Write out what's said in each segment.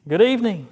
Good evening.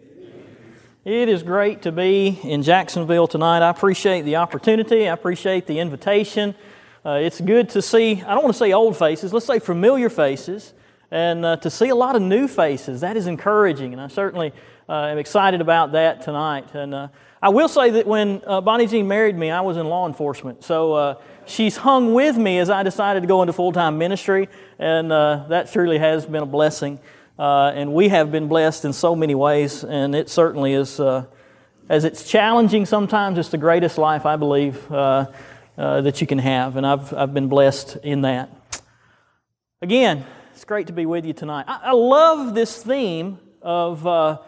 It is great to be in Jacksonville tonight. I appreciate the opportunity. I appreciate the invitation. It's good to see, I don't want to say old faces, let's say familiar faces, and to see a lot of new faces. That is encouraging, and I certainly am excited about that tonight. And I will say that when Bonnie Jean married me, I was in law enforcement, so she's hung with me as I decided to go into full-time ministry, and that truly has been a blessing. And we have been blessed in so many ways, and it certainly is, as it's challenging sometimes, it's the greatest life, I believe, that you can have, and I've been blessed in that. Again, it's great to be with you tonight. I love this theme of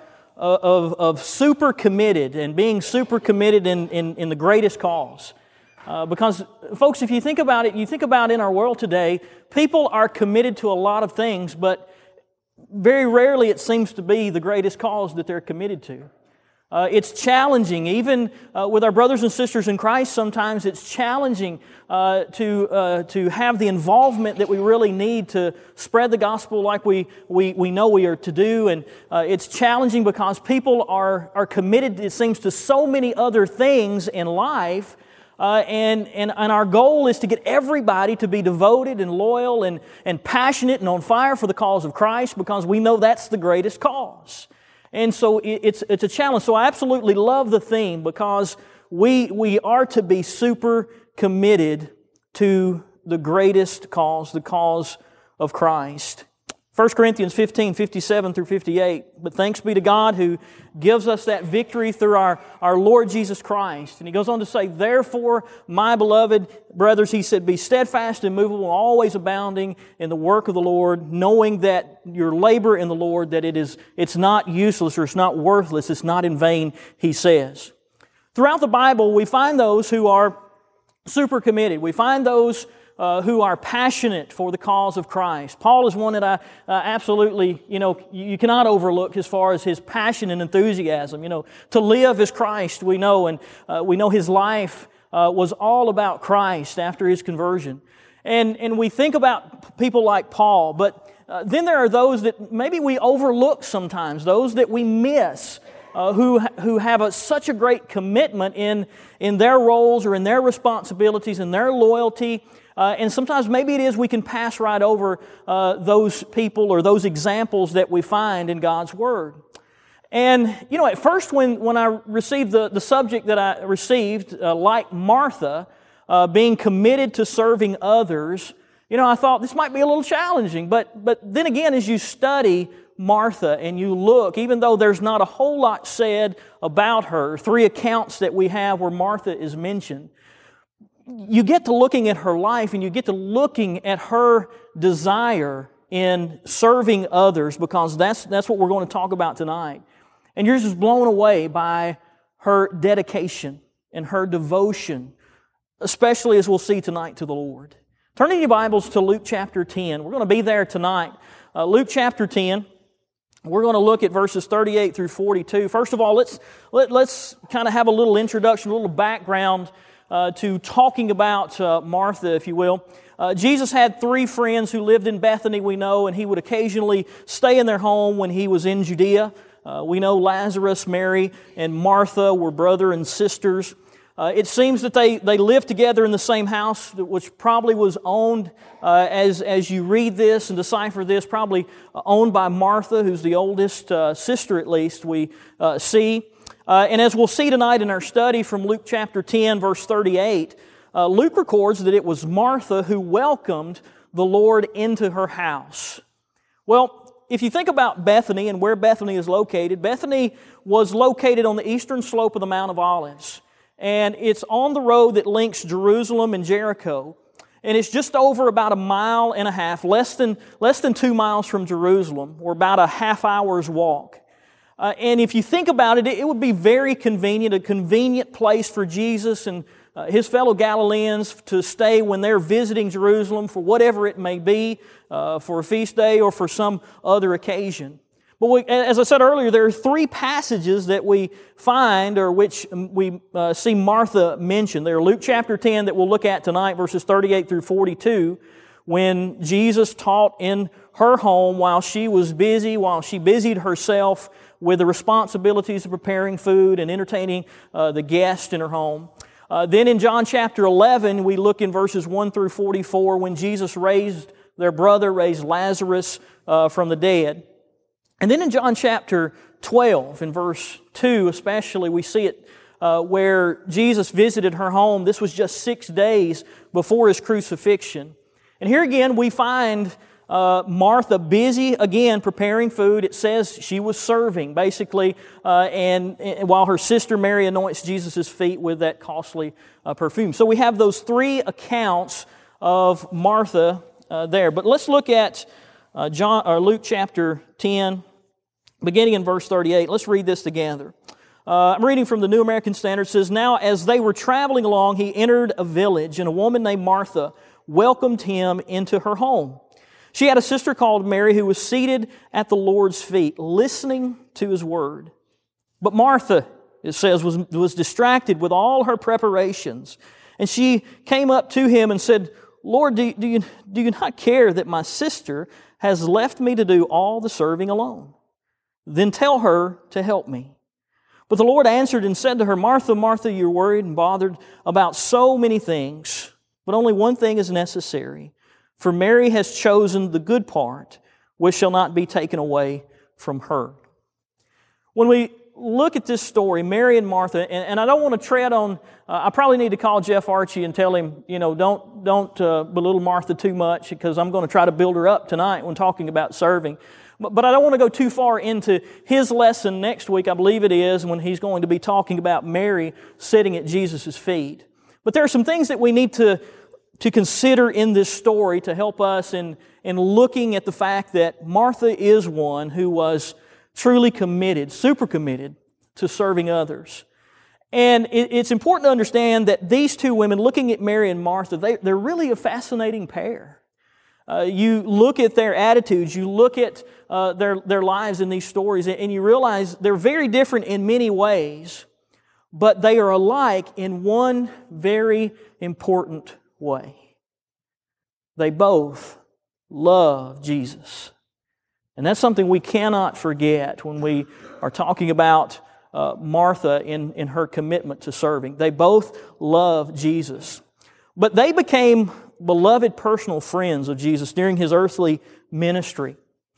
super committed and being super committed in the greatest cause. Because, folks, if you think about it, you think about in our world today, people are committed to a lot of things, but very rarely it seems to be the greatest cause that they're committed to. It's challenging, even with our brothers and sisters in Christ, sometimes it's challenging to have the involvement that we really need to spread the gospel like we know we are to do. And it's challenging because people are committed, it seems, to so many other things in life. And our goal is to get everybody to be devoted and loyal and passionate and on fire for the cause of Christ, because we know that's the greatest cause. And so it's a challenge. So I absolutely love the theme, because we are to be super committed to the greatest cause, the cause of Christ. 1 Corinthians 15, 57 through 58. But thanks be to God who gives us that victory through our Lord Jesus Christ. And he goes on to say, therefore, my beloved brothers, he said, be steadfast, immovable, always abounding in the work of the Lord, knowing that your labor in the Lord, that it's not useless or it's not worthless, it's not in vain, he says. Throughout the Bible, we find those who are super committed. We find those who are passionate for the cause of Christ. Paul is one that I absolutely, you cannot overlook as far as his passion and enthusiasm. To live as Christ, we know, and we know his life was all about Christ after his conversion. And we think about people like Paul, but then there are those that maybe we overlook sometimes, those that we miss, who have such a great commitment in their roles or in their responsibilities and their loyalty. And sometimes maybe it is we can pass right over those people or those examples that we find in God's Word. And, at first when I received the subject that I received, like Martha, being committed to serving others, I thought this might be a little challenging. But then again, as you study Martha and you look, even though there's not a whole lot said about her, 3 accounts that we have where Martha is mentioned, you get to looking at her life and you get to looking at her desire in serving others, because that's what we're going to talk about tonight. And you're just blown away by her dedication and her devotion, especially as we'll see tonight, to the Lord. Turn in your Bibles to Luke chapter 10. We're going to be there tonight. Luke chapter 10. We're going to look at verses 38 through 42. First of all, let's kind of have a little introduction, a little background to talking about Martha, if you will. Jesus had 3 friends who lived in Bethany, we know, and he would occasionally stay in their home when he was in Judea. We know Lazarus, Mary, and Martha were brother and sisters. It seems that they lived together in the same house, which probably was owned, as you read this and decipher this, probably owned by Martha, who's the oldest sister, at least, we see. And as we'll see tonight in our study from Luke chapter 10, verse 38, Luke records that it was Martha who welcomed the Lord into her house. Well, if you think about Bethany and where Bethany is located, Bethany was located on the eastern slope of the Mount of Olives. And it's on the road that links Jerusalem and Jericho. And it's just over about 1.5 miles, less than 2 miles from Jerusalem, or about a half hour's walk. And if you think about it, it would be very convenient, a convenient place for Jesus and his fellow Galileans to stay when they're visiting Jerusalem for whatever it may be, for a feast day or for some other occasion. But as I said earlier, there are 3 passages that we find, or which we see Martha mentioned. They're Luke chapter 10 that we'll look at tonight, verses 38 through 42, when Jesus taught in her home while she was busy, while she busied herself with the responsibilities of preparing food and entertaining the guests in her home. Then in John chapter 11, we look in verses 1 through 44 when Jesus raised Lazarus from the dead. And then in John chapter 12, in verse 2 especially, we see it where Jesus visited her home. This was just 6 days before His crucifixion. And here again we find Martha busy again preparing food. It says she was serving basically, and while her sister Mary anoints Jesus' feet with that costly perfume. So we have those 3 accounts of Martha there. But let's look at Luke chapter 10, beginning in verse 38. Let's read this together. I'm reading from the New American Standard. It says, "Now as they were traveling along, He entered a village, and a woman named Martha welcomed Him into her home. She had a sister called Mary who was seated at the Lord's feet, listening to His word. But Martha, it says, was distracted with all her preparations. And she came up to Him and said, 'Lord, do you not care that my sister has left me to do all the serving alone? Then tell her to help me.' But the Lord answered and said to her, 'Martha, Martha, you're worried and bothered about so many things, but only one thing is necessary. For Mary has chosen the good part, which shall not be taken away from her.'" When we look at this story, Mary and Martha, and I don't want to tread on, I probably need to call Jeff Archie and tell him, don't belittle Martha too much, because I'm going to try to build her up tonight when talking about serving. But I don't want to go too far into his lesson next week, I believe it is, when he's going to be talking about Mary sitting at Jesus' feet. But there are some things that we need to consider in this story to help us in looking at the fact that Martha is one who was truly committed, super committed to serving others. And it's important to understand that these 2 women, looking at Mary and Martha, they're really a fascinating pair. You look at their attitudes, you look at their lives in these stories, and you realize they're very different in many ways, but they are alike in one very important way. They both love Jesus. And that's something we cannot forget when we are talking about Martha in her commitment to serving. They both love Jesus. But they became beloved personal friends of Jesus during His earthly ministry.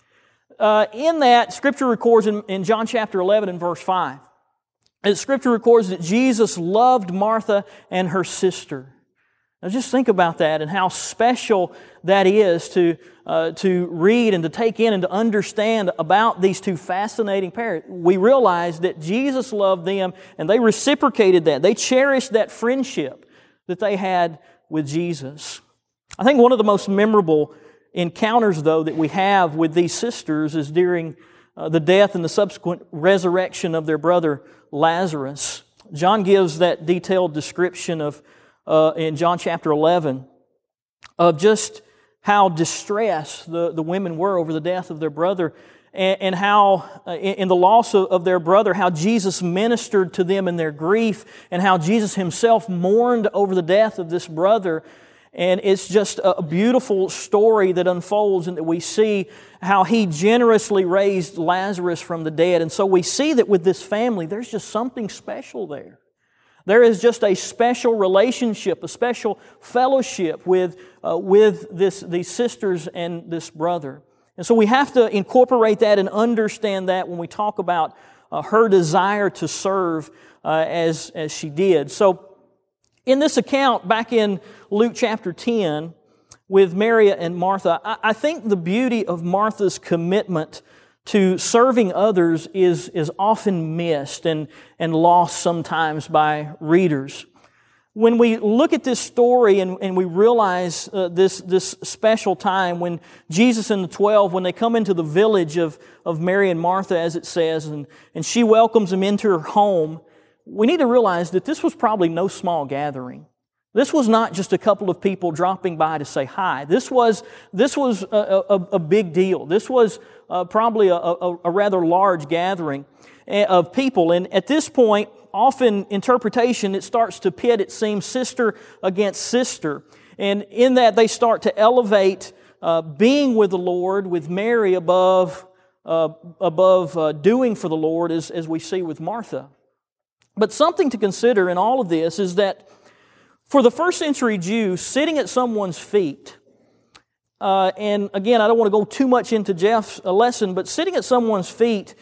In that, Scripture records in John chapter 11 and verse 5, Scripture records that Jesus loved Martha and her sister. Now just think about that and how special that is to read and to take in and to understand about these 2 fascinating pairs. We realize that Jesus loved them and they reciprocated that. They cherished that friendship that they had with Jesus. I think one of the most memorable encounters, though, that we have with these sisters is during the death and the subsequent resurrection of their brother Lazarus. John gives that detailed description of in John chapter 11 of just how distressed the women were over the death of their brother, and how in the loss of their brother, how Jesus ministered to them in their grief, and how Jesus Himself mourned over the death of this brother. And it's just a beautiful story that unfolds, and that we see how He generously raised Lazarus from the dead. And so we see that with this family, there's just something special there. There is just a special relationship, a special fellowship with these sisters and this brother. And so we have to incorporate that and understand that when we talk about her desire to serve as she did. So in this account, back in Luke chapter 10, with Mary and Martha, I think the beauty of Martha's commitment to serving others is often missed and lost sometimes by readers. When we look at this story and we realize this special time when Jesus and the 12, when they come into the village of Mary and Martha, as it says, and she welcomes them into her home, we need to realize that this was probably no small gathering. This was not just a couple of people dropping by to say hi. This was a big deal. This was probably a rather large gathering of people. And at this point, often interpretation, it starts to pit, it seems, sister against sister. And in that, they start to elevate being with the Lord, with Mary above doing for the Lord, as we see with Martha. But something to consider in all of this is that for the first century Jew, sitting at someone's feet, and again, I don't want to go too much into Jeff's lesson, but sitting at someone's feet,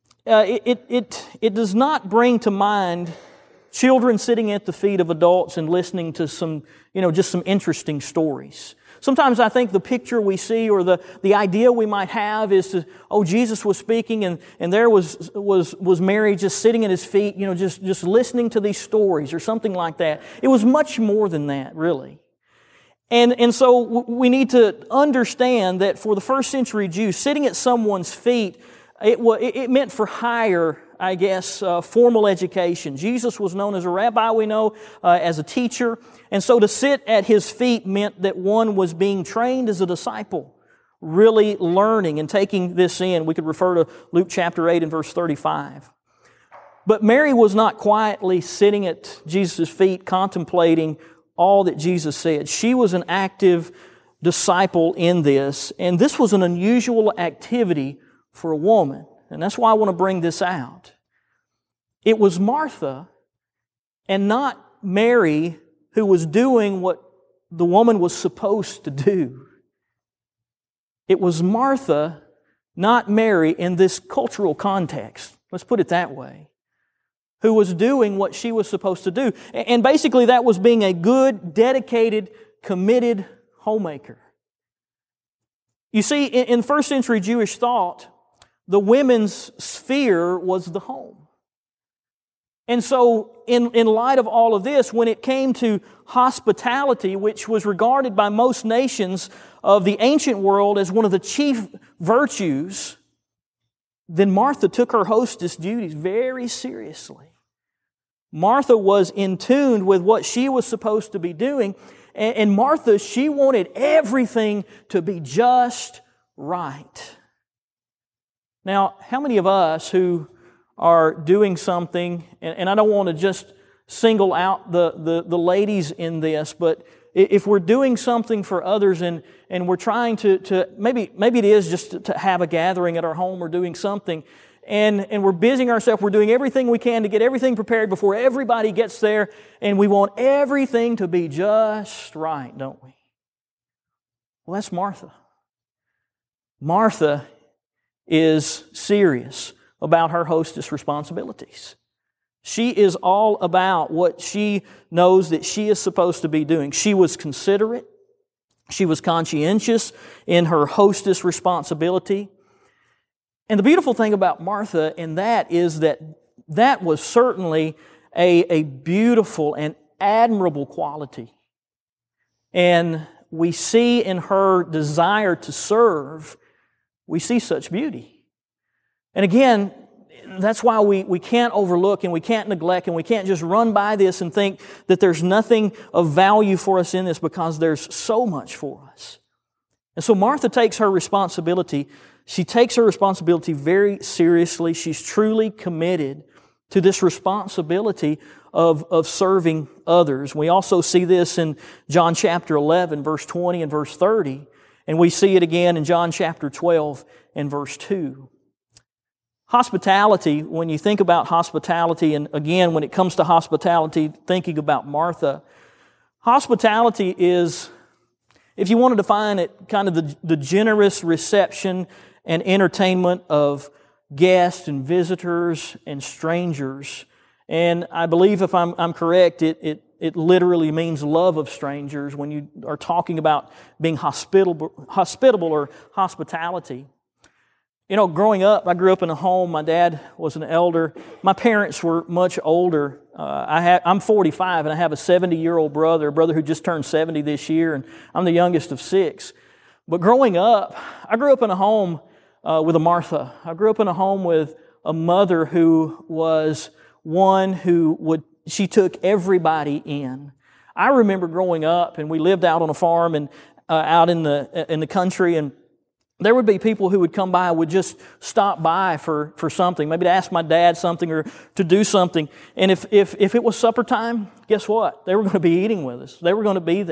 it does not bring to mind children sitting at the feet of adults and listening to some, just some interesting stories. Sometimes I think the picture we see or the idea we might have is Jesus was speaking and there was Mary just sitting at His feet, just listening to these stories or something like that. It was much more than that, really. And so we need to understand that for the first century Jew, sitting at someone's feet, it meant for higher, I guess, formal education. Jesus was known as a rabbi, we know, as a teacher. And so to sit at His feet meant that one was being trained as a disciple, really learning and taking this in. We could refer to Luke chapter 8 and verse 35. But Mary was not quietly sitting at Jesus' feet contemplating all that Jesus said. She was an active disciple in this, and this was an unusual activity for a woman. And that's why I want to bring this out. It was Martha and not Mary who was doing what the woman was supposed to do. It was Martha, not Mary, in this cultural context. Let's put it that way. Who was doing what she was supposed to do. And basically that was being a good, dedicated, committed homemaker. You see, in first century Jewish thought, the women's sphere was the home. And so, in light of all of this, when it came to hospitality, which was regarded by most nations of the ancient world as one of the chief virtues, then Martha took her hostess duties very seriously. Martha was in tune with what she was supposed to be doing, and Martha, she wanted everything to be just right. Now, how many of us who are doing something, and I don't want to just single out the ladies in this, but if we're doing something for others and we're trying to maybe it is just to have a gathering at our home or doing something, and we're busying ourselves, we're doing everything we can to get everything prepared before everybody gets there, and we want everything to be just right, don't we? Well, that's Martha. Martha is serious about her hostess responsibilities. She is all about what she knows that she is supposed to be doing. She was considerate. She was conscientious in her hostess responsibility. And the beautiful thing about Martha in that is that was certainly a beautiful and admirable quality. And we see in her desire to serve, we see such beauty. And again, that's why we can't overlook and we can't neglect and we can't just run by this and think that there's nothing of value for us in this, because there's so much for us. And so Martha takes her responsibility. She takes her responsibility very seriously. She's truly committed to this responsibility of serving others. We also see this in John chapter 11, verse 20 and verse 30. And we see it again in John chapter 12 and verse 2. Hospitality, when you think about hospitality, and again, when it comes to hospitality, thinking about Martha, hospitality is, if you want to define it, kind of the generous reception and entertainment of guests and visitors and strangers. And I believe, if I'm correct, it literally means love of strangers when you are talking about being hospitable or hospitality. Growing up, I grew up in a home. My dad was an elder. My parents were much older. I'm 45, and I have a 70-year-old brother, a brother who just turned 70 this year, and I'm the youngest of 6. But growing up, I grew up in a home with a Martha. I grew up in a home with a mother who was one who she took everybody in. I remember growing up, and we lived out on a farm and out in the country, and there would be people who would come by, would just stop by for something, maybe to ask my dad something or to do something. And if it was supper time, guess what? They were going to be eating with us. They were going to be there.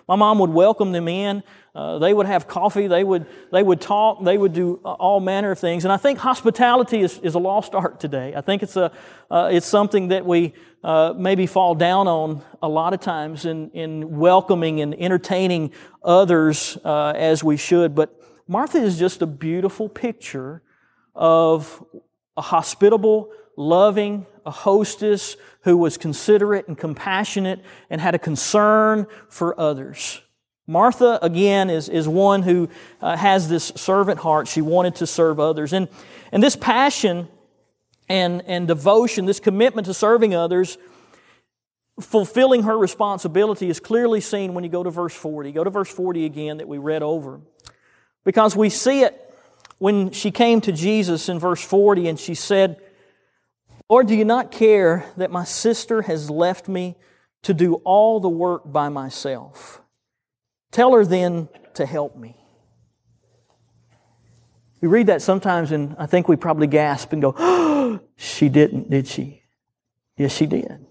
My mom would welcome them in. They would have coffee. They would talk. They would do all manner of things. And I think hospitality is a lost art today. I think it's something that we maybe fall down on a lot of times in welcoming and entertaining others as we should. But Martha is just a beautiful picture of a hospitable, loving, a hostess who was considerate and compassionate and had a concern for others. Martha, again, is one who has this servant heart. She wanted to serve others. And this passion and devotion, this commitment to serving others, fulfilling her responsibility is clearly seen when you go to verse 40. Go to verse 40 again that we read over. Because we see it when she came to Jesus in verse 40 and she said, Lord, do you not care that my sister has left me to do all the work by myself? Tell her then to help me. We read that sometimes and I think we probably gasp and go, oh, she didn't, did she? Yes, she did.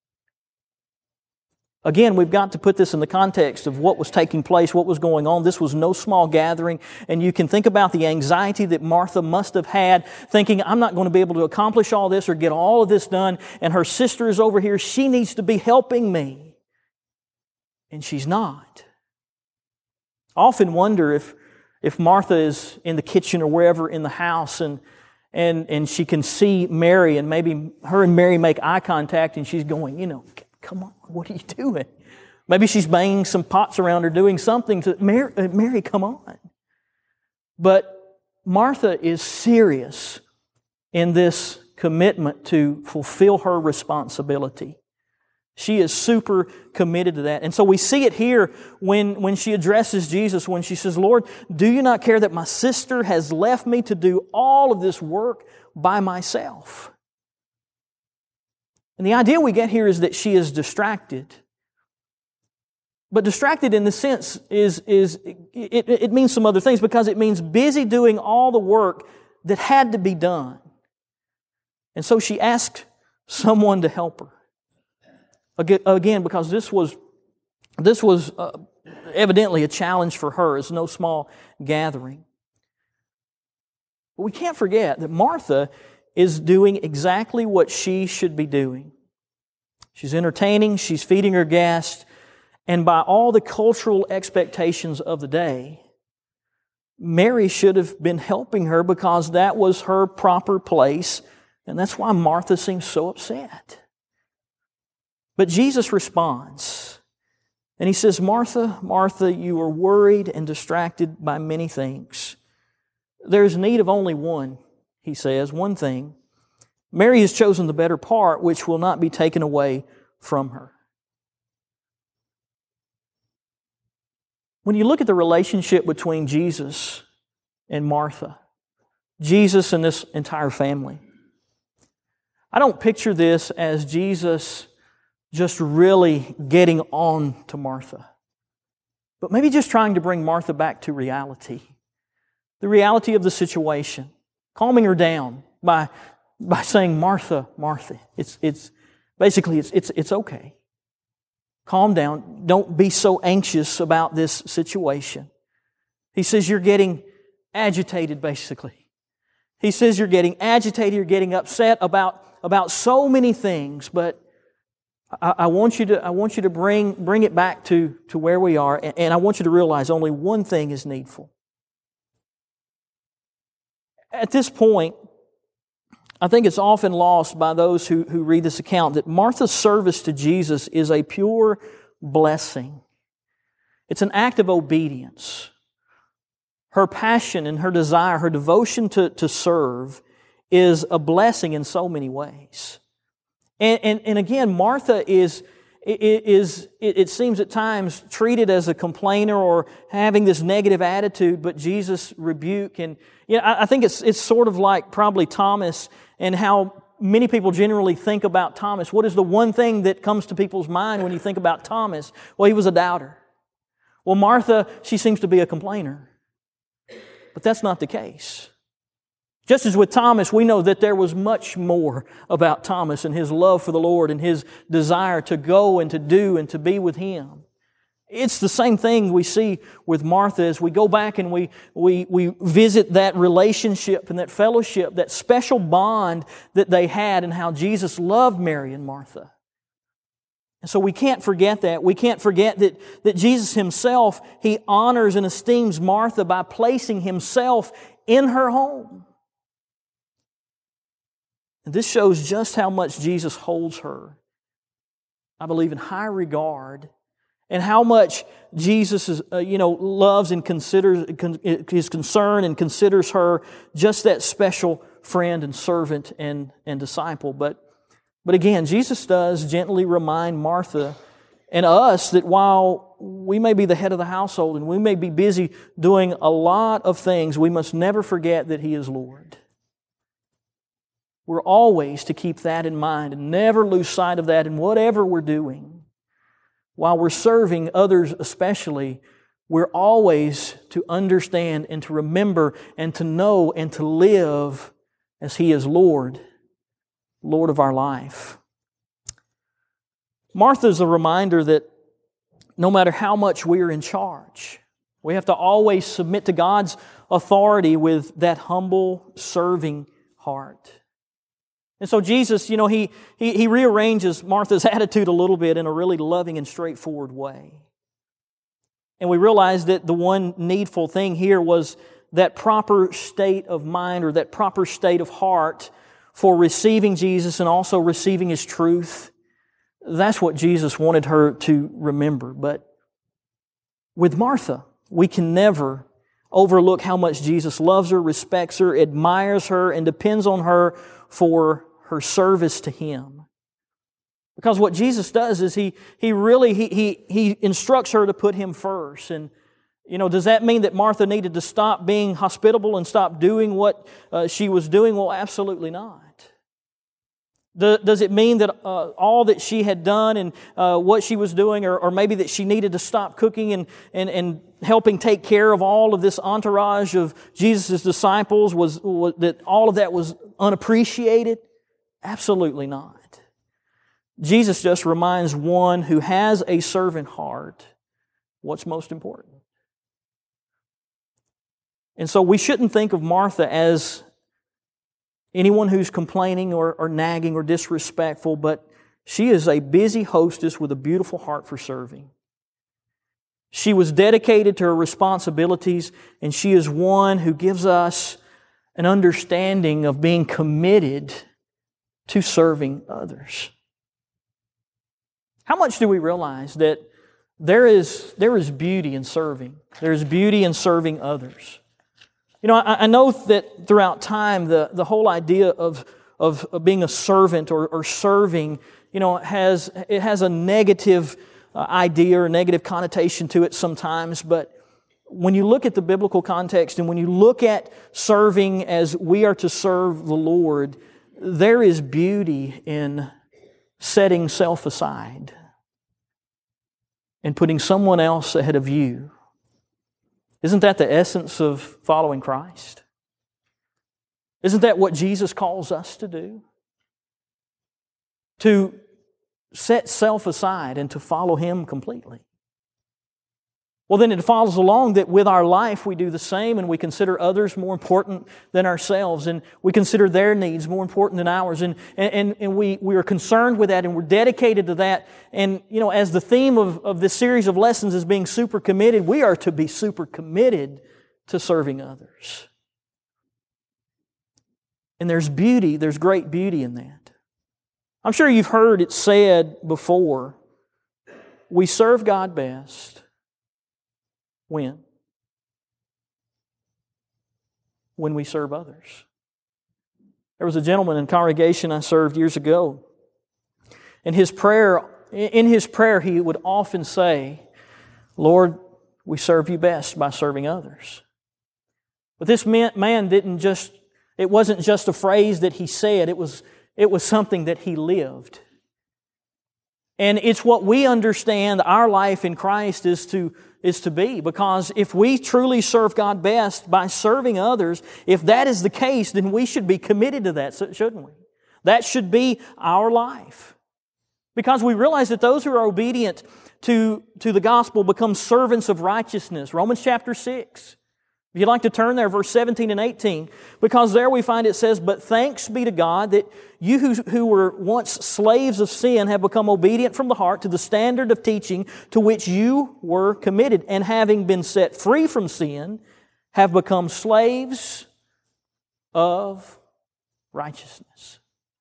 Again, we've got to put this in the context of what was taking place, what was going on. This was no small gathering, and you can think about the anxiety that Martha must have had, thinking, I'm not going to be able to accomplish all this or get all of this done, and her sister is over here. She needs to be helping me. And she's not. I often wonder if Martha is in the kitchen or wherever in the house and she can see Mary, and maybe her and Mary make eye contact, and she's going, come on, what are you doing? Maybe she's banging some pots around or doing something to Mary, come on. But Martha is serious in this commitment to fulfill her responsibility. She is super committed to that. And so we see it here when she addresses Jesus, when she says, Lord, do you not care that my sister has left me to do all of this work by myself? And the idea we get here is that she is distracted. But distracted in the sense it means some other things, because it means busy doing all the work that had to be done. And so she asked someone to help her. Again, because this was evidently a challenge for her. It's no small gathering. But we can't forget that Martha is doing exactly what she should be doing. She's entertaining, she's feeding her guests, and by all the cultural expectations of the day, Mary should have been helping her because that was her proper place, and that's why Martha seems so upset. But Jesus responds, and He says, Martha, Martha, you are worried and distracted by many things. There's need of only one, He says, one thing. Mary has chosen the better part, which will not be taken away from her. When you look at the relationship between Jesus and Martha, Jesus and this entire family, I don't picture this as Jesus just really getting on to Martha, but maybe just trying to bring Martha back to reality. The reality of the situation. Calming her down by saying, Martha, Martha, it's basically it's okay. Calm down. Don't be so anxious about this situation. He says you're getting agitated, basically. He says you're getting agitated, you're getting upset about so many things, but I want you to bring it back to where we are, and I want you to realize only one thing is needful. At this point, I think it's often lost by those who read this account that Martha's service to Jesus is a pure blessing. It's an act of obedience. Her passion and her desire, her devotion to serve is a blessing in so many ways. And again, Martha it seems at times treated as a complainer or having this negative attitude, but Jesus rebuke. And I think it's sort of like probably Thomas and how many people generally think about Thomas. What is the one thing that comes to people's mind when you think about Thomas? Well, he was a doubter. Well, Martha, she seems to be a complainer. But that's not the case. Just as with Thomas, we know that there was much more about Thomas and his love for the Lord and his desire to go and to do and to be with Him. It's the same thing we see with Martha as we go back and we visit that relationship and that fellowship, that special bond that they had, and how Jesus loved Mary and Martha. And so we can't forget that. We can't forget that Jesus Himself, He honors and esteems Martha by placing Himself in her home. And this shows just how much Jesus holds her, I believe, in high regard, and how much Jesus is, loves and is concerned and considers her just that special friend and servant and disciple. But again, Jesus does gently remind Martha and us that while we may be the head of the household and we may be busy doing a lot of things, we must never forget that He is Lord. We're always to keep that in mind and never lose sight of that in whatever we're doing. While we're serving others especially, we're always to understand and to remember and to know and to live as He is Lord of our life. Martha is a reminder that no matter how much we are in charge, we have to always submit to God's authority with that humble, serving heart. And so Jesus, He rearranges Martha's attitude a little bit in a really loving and straightforward way. And we realize that the one needful thing here was that proper state of mind or that proper state of heart for receiving Jesus and also receiving His truth. That's what Jesus wanted her to remember. But with Martha, we can never overlook how much Jesus loves her, respects her, admires her, and depends on her for her service to Him. Because what Jesus does is He instructs her to put Him first. And, does that mean that Martha needed to stop being hospitable and stop doing what she was doing? Well, absolutely not. Does it mean that all that she had done and what she was doing, or maybe that she needed to stop cooking and helping take care of all of this entourage of Jesus' disciples, was that all of that was unappreciated? Absolutely not. Jesus just reminds one who has a servant heart what's most important. And so we shouldn't think of Martha as anyone who's complaining or nagging or disrespectful, but she is a busy hostess with a beautiful heart for serving. She was dedicated to her responsibilities, and she is one who gives us an understanding of being committed to serving others. How much do we realize that there is beauty in serving? There is beauty in serving others. I know that throughout time, the whole idea of being a servant or serving, has a negative idea or negative connotation to it sometimes. But when you look at the biblical context and when you look at serving as we are to serve the Lord, there is beauty in setting self aside and putting someone else ahead of you. Isn't that the essence of following Christ? Isn't that what Jesus calls us to do? To set self aside and to follow Him completely. Well, then it follows along that with our life we do the same, and we consider others more important than ourselves, and we consider their needs more important than ours, and we are concerned with that, and we're dedicated to that. And, as the theme of this series of lessons is being super committed, we are to be super committed to serving others. And there's great beauty in that. I'm sure you've heard it said before, we serve God best when we serve others. There was a gentleman in a congregation I served years ago, and in his prayer he would often say, "Lord, we serve You best by serving others." But this man it wasn't just a phrase that he said, it was something that he lived. And it's what we understand our life in Christ is to be. Because if we truly serve God best by serving others, if that is the case, then we should be committed to that, shouldn't we? That should be our life. Because we realize that those who are obedient to the gospel become servants of righteousness. Romans chapter 6. If you'd like to turn there, verse 17 and 18, because there we find it says, "But thanks be to God that you who were once slaves of sin have become obedient from the heart to the standard of teaching to which you were committed, and having been set free from sin, have become slaves of righteousness."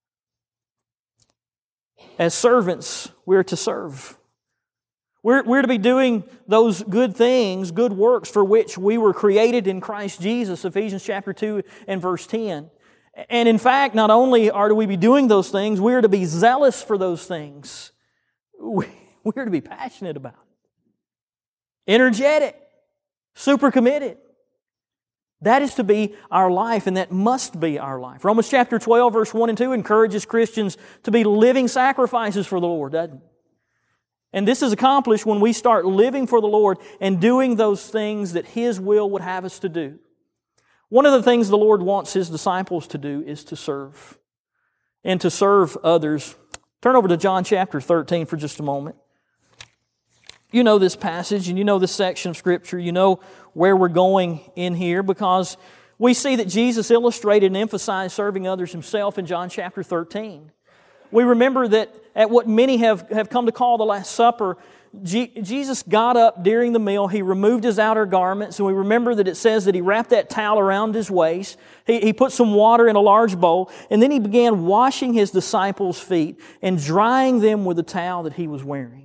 As servants, we're to serve. We're to be doing those good things, good works for which we were created in Christ Jesus, Ephesians chapter 2 and verse 10. And in fact, not only are we be doing those things, we're to be zealous for those things. We're to be passionate about it. Energetic. Super committed. That is to be our life, and that must be our life. Romans chapter 12, verse 1 and 2 encourages Christians to be living sacrifices for the Lord, doesn't it? And this is accomplished when we start living for the Lord and doing those things that His will would have us to do. One of the things the Lord wants His disciples to do is to serve. And to serve others. Turn over to John chapter 13 for just a moment. You know this passage and you know this section of Scripture. You know where we're going in here because we see that Jesus illustrated and emphasized serving others Himself in John chapter 13. We remember that at what many have come to call the Last Supper, Jesus got up during the meal, He removed His outer garments, and we remember that it says that He wrapped that towel around His waist. He put some water in a large bowl, and then He began washing His disciples' feet and drying them with the towel that He was wearing.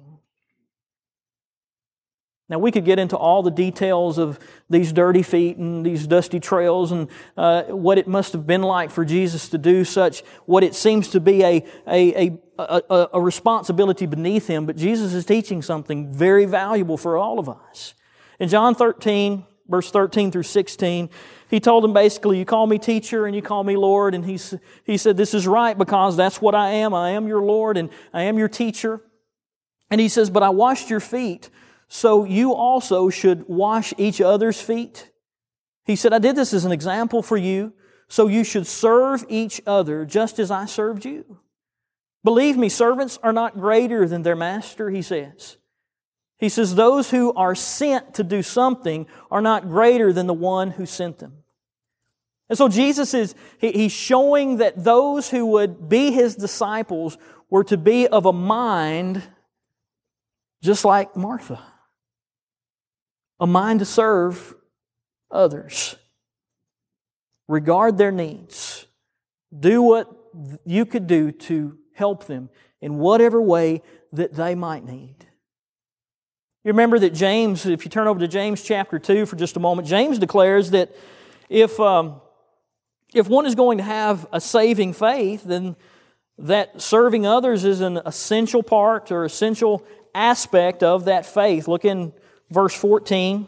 Now, we could get into all the details of these dirty feet and these dusty trails and what it must have been like for Jesus to do such, what it seems to be a responsibility beneath Him. But Jesus is teaching something very valuable for all of us. In John 13, verse 13 through 16, He told them basically, "You call me teacher and you call me Lord." And He said, "This is right because that's what I am. I am your Lord and I am your teacher." And He says, "But I washed your feet, so you also should wash each other's feet." He said, "I did this as an example for you, so you should serve each other just as I served you. Believe me, servants are not greater than their master," He says. He says, "Those who are sent to do something are not greater than the one who sent them." And so Jesus He's showing that those who would be His disciples were to be of a mind just like Martha. A mind to serve others. Regard their needs. Do what you could do to help them in whatever way that they might need. You remember that James, if you turn over to James chapter 2 for just a moment, James declares that if one is going to have a saving faith, then that serving others is an essential part or essential aspect of that faith. Look in verse 14,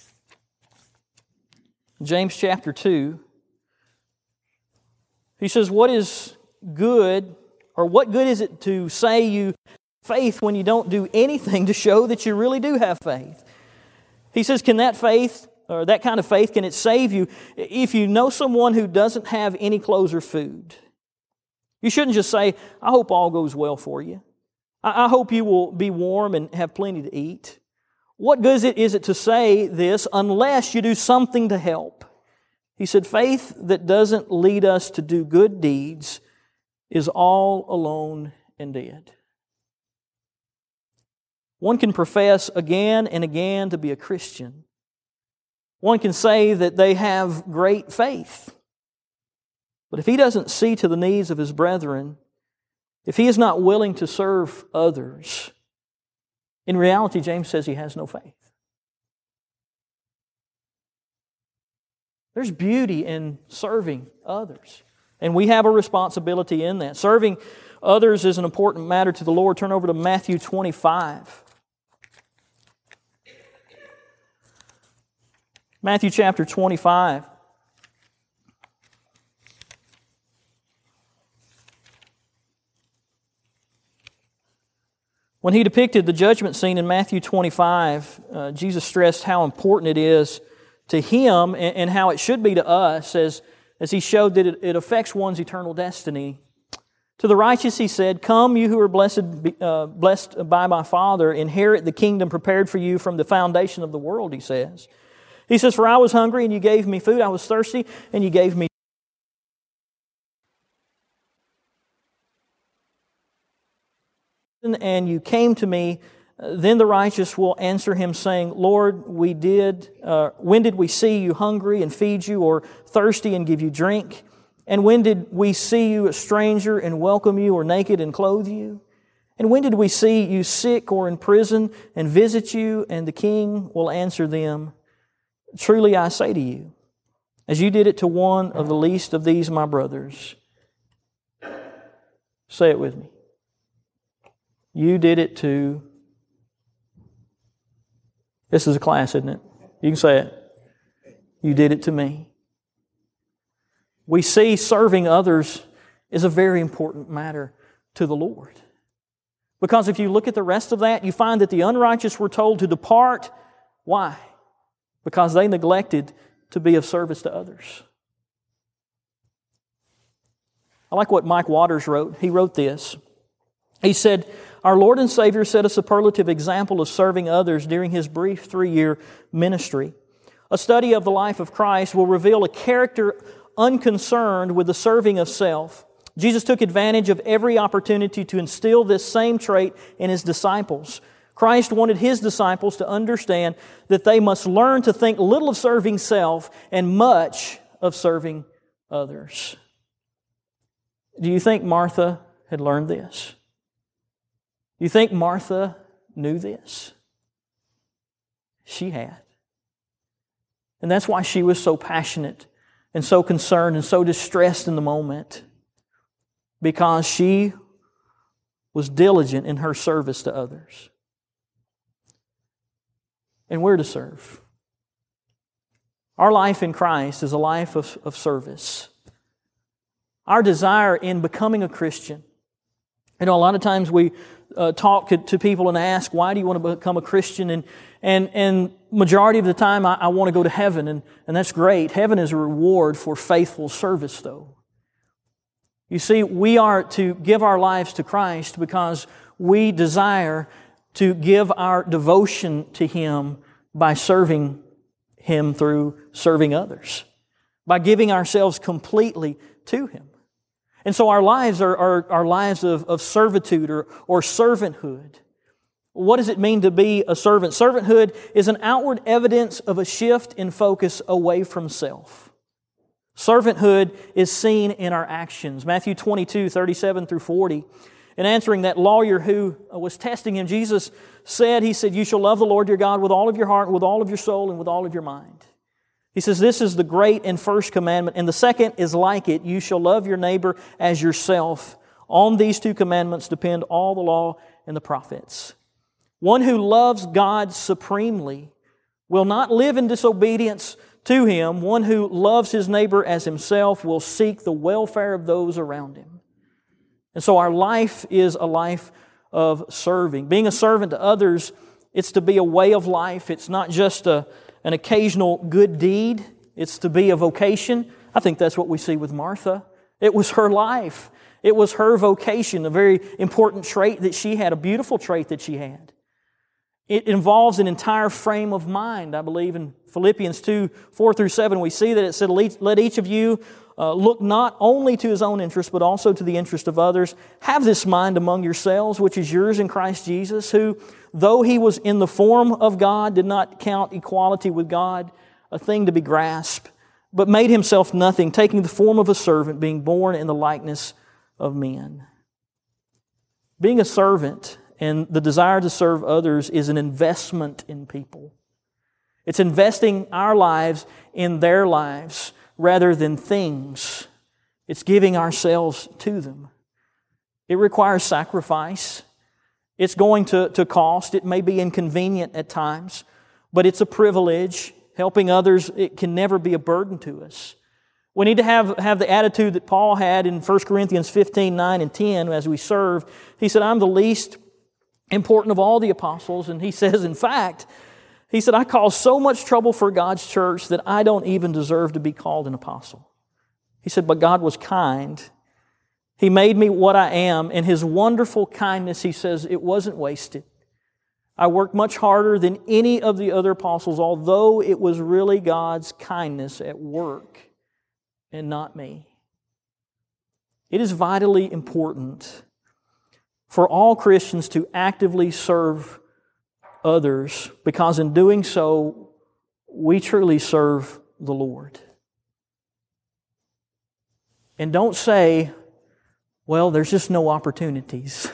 James chapter 2. He says, "What is good, or what good is it to say you faith when you don't do anything to show that you really do have faith?" He says, "Can that faith, or that kind of faith, can it save you if you know someone who doesn't have any clothes or food? You shouldn't just say, 'I hope all goes well for you. I hope you will be warm and have plenty to eat.' What good is it to say this unless you do something to help?" He said, "Faith that doesn't lead us to do good deeds is all alone and dead." One can profess again and again to be a Christian. One can say that they have great faith. But if he doesn't see to the needs of his brethren, if he is not willing to serve others, in reality, James says he has no faith. There's beauty in serving others. And we have a responsibility in that. Serving others is an important matter to the Lord. Turn over to Matthew 25. Matthew chapter 25. When He depicted the judgment scene in Matthew 25, Jesus stressed how important it is to Him and how it should be to us as He showed that it affects one's eternal destiny. To the righteous He said, Come, you who are blessed by my Father, inherit the kingdom prepared for you from the foundation of the world, He says. He says, For I was hungry, and you gave me food. I was thirsty, and you gave me and you came to me. Then the righteous will answer Him, saying, Lord, when did we see you hungry and feed you, or thirsty and give you drink? And when did we see you a stranger and welcome you, or naked and clothe you? And when did we see you sick or in prison and visit you? And the King will answer them, Truly I say to you, as you did it to one of the least of these my brothers. Say it with me. You did it to... This is a class, isn't it? You can say it. You did it to me. We see serving others is a very important matter to the Lord. Because if you look at the rest of that, you find that the unrighteous were told to depart. Why? Because they neglected to be of service to others. I like what Mike Waters wrote. He wrote this. He said, Our Lord and Savior set a superlative example of serving others during His brief 3-year ministry. A study of the life of Christ will reveal a character unconcerned with the serving of self. Jesus took advantage of every opportunity to instill this same trait in His disciples. Christ wanted His disciples to understand that they must learn to think little of serving self and much of serving others. Do you think Martha had learned this? Do you think Martha knew this? She had. And that's why she was so passionate and so concerned and so distressed in the moment, because she was diligent in her service to others. And we're to serve. Our life in Christ is a life of service. Our desire in becoming a Christian. A lot of times we talk to people and ask, why do you want to become a Christian? And majority of the time I want to go to heaven, and that's great. Heaven is a reward for faithful service, though. You see, we are to give our lives to Christ because we desire to give our devotion to Him by serving Him through serving others, by giving ourselves completely to Him. And so our lives are lives of servitude or servanthood. What does it mean to be a servant? Servanthood is an outward evidence of a shift in focus away from self. Servanthood is seen in our actions. Matthew 22:37 through 40. In answering that lawyer who was testing Him, Jesus said, He said, You shall love the Lord your God with all of your heart, with all of your soul, and with all of your mind. He says, This is the great and first commandment, and the second is like it. You shall love your neighbor as yourself. On these 2 commandments depend all the law and the prophets. One who loves God supremely will not live in disobedience to Him. One who loves his neighbor as himself will seek the welfare of those around him. And so our life is a life of serving. Being a servant to others, it's to be a way of life. It's not just an occasional good deed. It's to be a vocation. I think that's what we see with Martha. It was her life. It was her vocation, a very important trait that she had, a beautiful trait that she had. It involves an entire frame of mind. I believe in Philippians 2:4-7, we see that it said, Let each of you look not only to his own interest, but also to the interest of others. Have this mind among yourselves, which is yours in Christ Jesus, who, though He was in the form of God, did not count equality with God a thing to be grasped, but made Himself nothing, taking the form of a servant, being born in the likeness of men. Being a servant and the desire to serve others is an investment in people. It's investing our lives in their lives rather than things. It's giving ourselves to them. It requires sacrifice. It's going to cost. It may be inconvenient at times, but it's a privilege. Helping others, it can never be a burden to us. We need to have the attitude that Paul had in 1 Corinthians 15:9 and 10 as we serve. He said, I'm the least important of all the apostles. And he says, in fact, he said, I cause so much trouble for God's church that I don't even deserve to be called an apostle. He said, but God was kind. He made me what I am, and His wonderful kindness, He says, it wasn't wasted. I worked much harder than any of the other apostles, although it was really God's kindness at work and not me. It is vitally important for all Christians to actively serve others, because in doing so, we truly serve the Lord. And don't say, well, there's just no opportunities.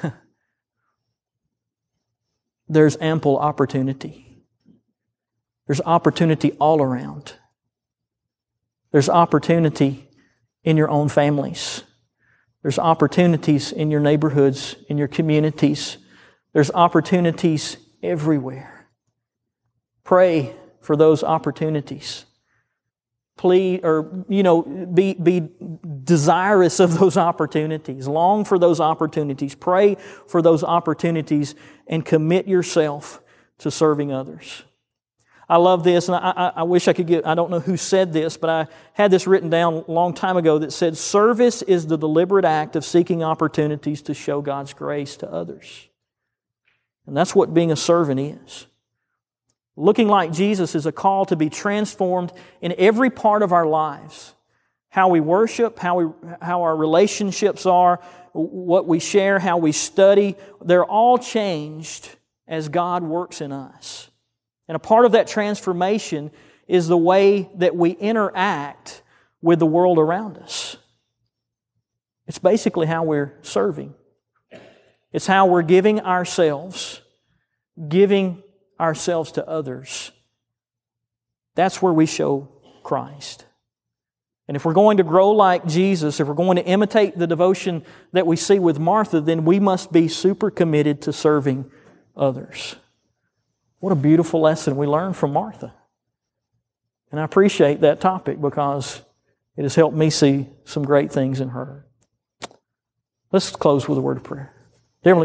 There's ample opportunity. There's opportunity all around. There's opportunity in your own families. There's opportunities in your neighborhoods, in your communities. There's opportunities everywhere. Pray for those opportunities. Please, be desirous of those opportunities. Long for those opportunities. Pray for those opportunities and commit yourself to serving others. I love this, and I wish I could I don't know who said this, but I had this written down a long time ago that said, service is the deliberate act of seeking opportunities to show God's grace to others. And that's what being a servant is. Looking like Jesus is a call to be transformed in every part of our lives. How we worship, how our relationships are, what we share, how we study, they're all changed as God works in us. And a part of that transformation is the way that we interact with the world around us. It's basically how we're serving. It's how we're giving ourselves to others. That's where we show Christ. And if we're going to grow like Jesus, if we're going to imitate the devotion that we see with Martha, then we must be super committed to serving others. What a beautiful lesson we learned from Martha. And I appreciate that topic because it has helped me see some great things in her. Let's close with a word of prayer.